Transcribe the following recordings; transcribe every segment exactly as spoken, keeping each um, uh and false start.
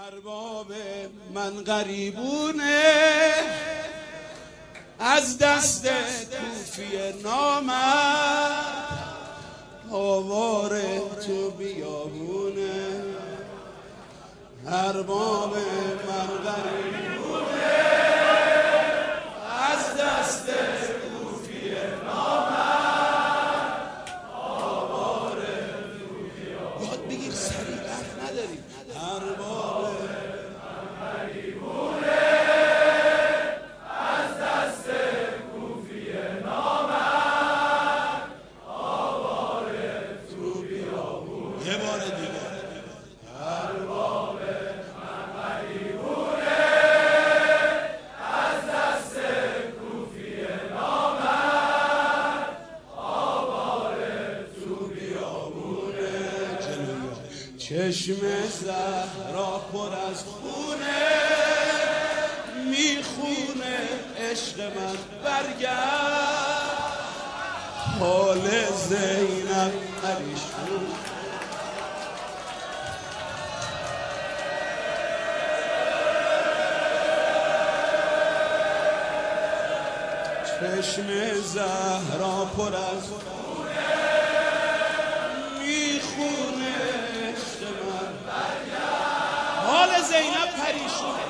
ارباب من غریبونه از دست کوفی نامرد، آواره تو بیابونه. ارباب من غریبونه از دست کوفی نامرد، آواره تو بیابونه. یاد بگیر سریع، وقت نداریم. ارباب من غریبونه از دست کوفی نامرد، آواره تو بیابونه. یه بار دیگه. ارباب من غریبونه از دست کوفی نامرد، آواره تو بیابونه. چشم زهرا پر از خونه، میخونه عشق من برگرد. حال زینب پریشون، چشم زهرا پر از خونه، میخونه عشق من برگرد. حال زینب پریشونه.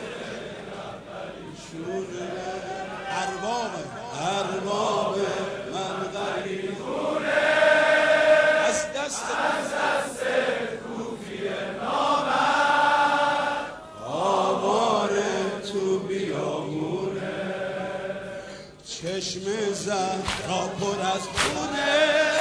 ارباب ارباب من غریبونه از دست از دست کوفی نامرد، آواره تو بیابونه. چشم زهرا پر از خونه،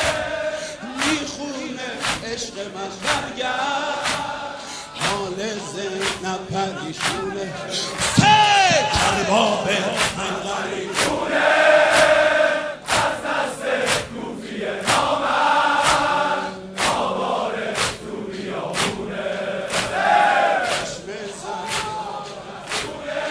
میخونه عشق من برگرد. حال زینب پریشونه. ارباب من غریبونه از دست کوفی نامرد، آواره تو بیابونه. چشم زهرا خونه،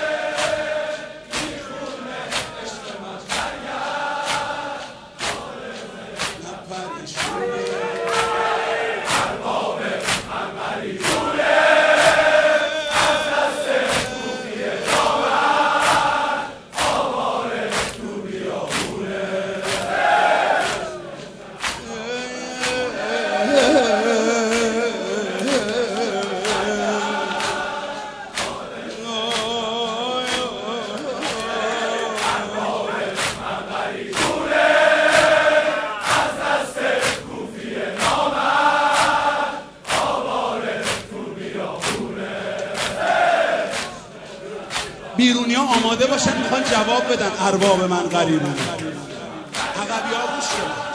میخونه عشق من برگرد. حال زینب پریشونه. ارباب من غریبونه از دست کوفی نامرد، آواره تو بیابونه. ارباب من غریبونه از دست کوفی نامرد، آواره تو بیابونه. بیرونی ها آماده باشن، میخوان جواب بدن. ارباب من غریبونه. عقبی ها گوش کنن.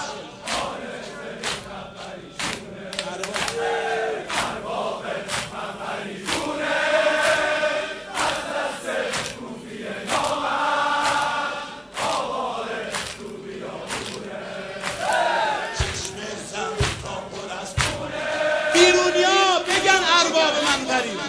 ارباب من غریبونه از دست کوفی نامرد، آواره تو بیابونه. چشم زهرا پر از خونه، بیرونی ها بگن ارباب من غریبونه.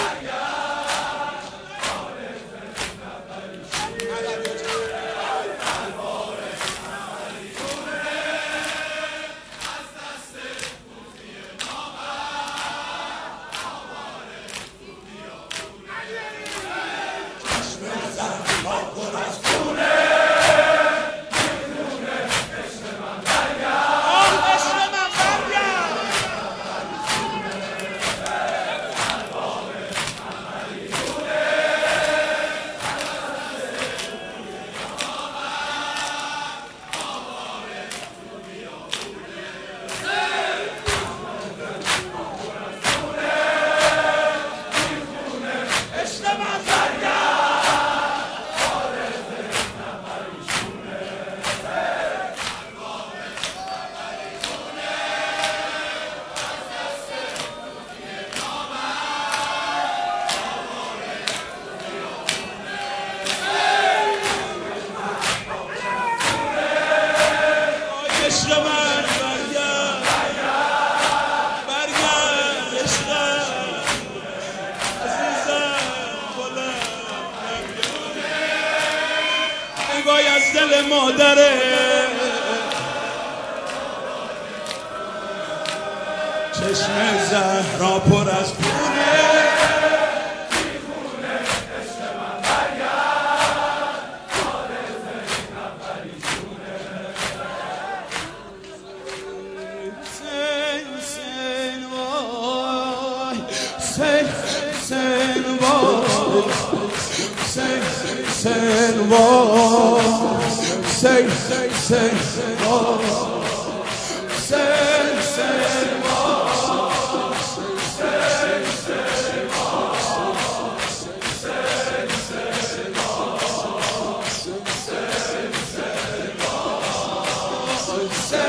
نگاهی از دل مادره، چشم زهرا پر از خونه. سن سن وای سن سن وای سن سن وای سن سن وای